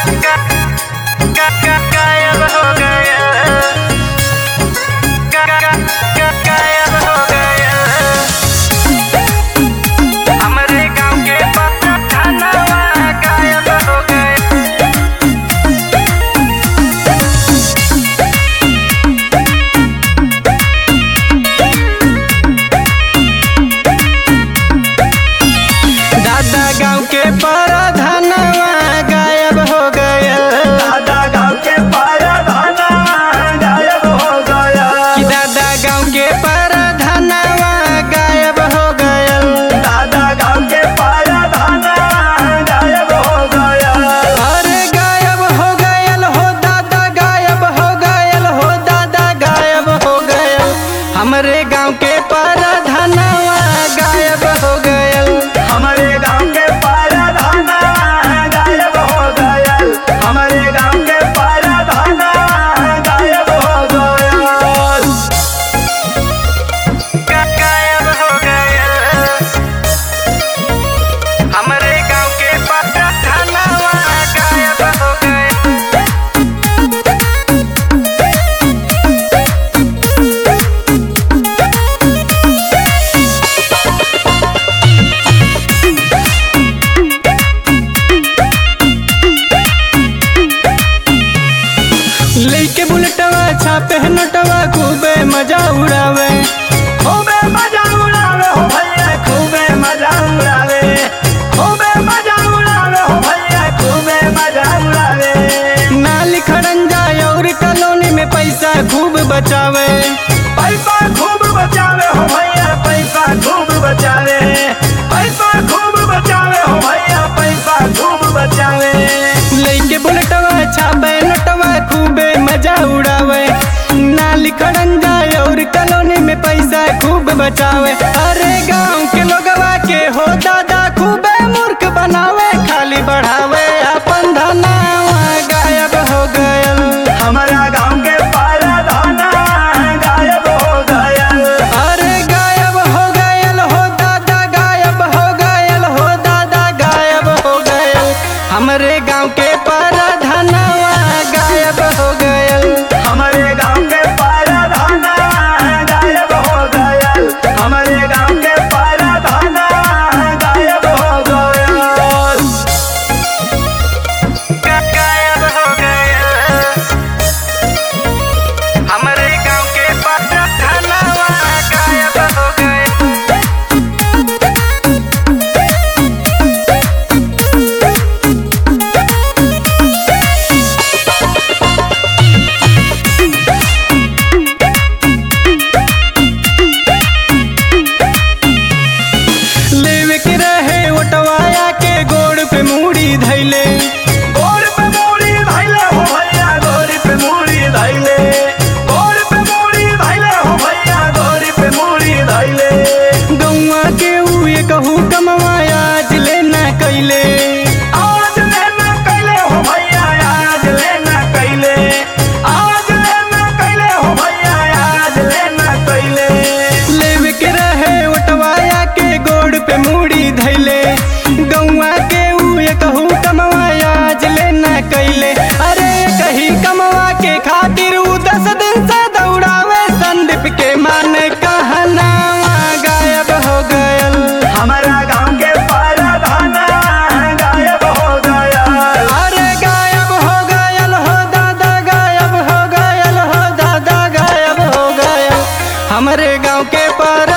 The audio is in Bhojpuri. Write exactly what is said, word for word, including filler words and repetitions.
गायब हो गया, गायब हो गया। हमरे गाँव के पठानवा गायब हो गया। दादा गाँव के पराधनवा गायब हो गया। दादा गाँव के पराधनवा गायब हो गया। कि दादा गाँव के पराधनवा गायब हो गया। दादा गाँव के पराधनवा गायब हो गया। अरे गायब हो गया हो दादा, गायब हो गया हो दादा, गायब हो गया। हमरे गाँव के पराधनवा गायब हो गया। हमारे गाँव के पराधनवा गायब हो गया। हमारे गाँव के पराधनवा गायब हो गया। गायब हो गया। हमरे गाँव के पठानवा गायब हो गया। लेके बुलेटवा छापे नटवा खूबे मजा उड़ावे। खूबे मजा उड़ावे हो भैया, खूबे मजा उड़ावे। खूबे मजा उड़ावे हो भैया, खूबे मजा उड़ावे। नाली खड़ंजा और कॉलोनी में पैसा खूब बचावे। पैसा खूब बचावे हो भैया, पैसा खूब बचावे। पैसा खूब बचावे हो भैया, पैसा खूब बचावे। लेके बुलेटवा छापे नटवा खूबे मजा उड़ावे। नाली खड़ंजा और कॉलोनी में पैसा खूब बचावे। अरे गाँव के लोगवा के हो दादा खूबे मूर्ख बनावे। खाली बढ़ावे अपन धनवा गायब हो गया। हमारा गाँव के पराधनवा गायब हो गया। अरे गायब हो गयल हो दादा, गायब हो गयल हो दादा, गायब हो गयल। हमरे गाँव के पराधनवा गायब हो गयल। हमारे गाँव के पराधनवा गायब हो गया। हमारे गाँव के पराधनवा गायब हो गया। गायब हो गया। हमरे गाँव के पठानवा गायब हो गया। लेवे के रहे ओटवाया के गोड़ पे मूड़ी धैले। गोड़ पे मूड़ी धैले हो भैया, गोड़ पे मूड़ी धैले। गोड़ पे मूड़ी धैले हो भैया, गोड़ पे मूड़ी धैले। गौवा के उए कहू कमवाया आज लेना कैले। आज लेना कैले हो भैया, आज लेना कैले। आज लेना कैले हो भैया, आज लेना कैले। लेवे के रहे ओटवाया के गोड़ पे मूड़ी धैले। गौवा के उए कहू कमवाया आज लेना कैले। अरे कही कमवा के खातिर उ दस दिन से दौड़ावे। संदीप के माने कहनावा गायब हो गयल। हमारा गाँव के पराधनवा गायब हो गया। अरे गायब हो गयल हो दादा, गायब हो गयल हो दादा, गायब हो गयल। हमरे गाँव के पर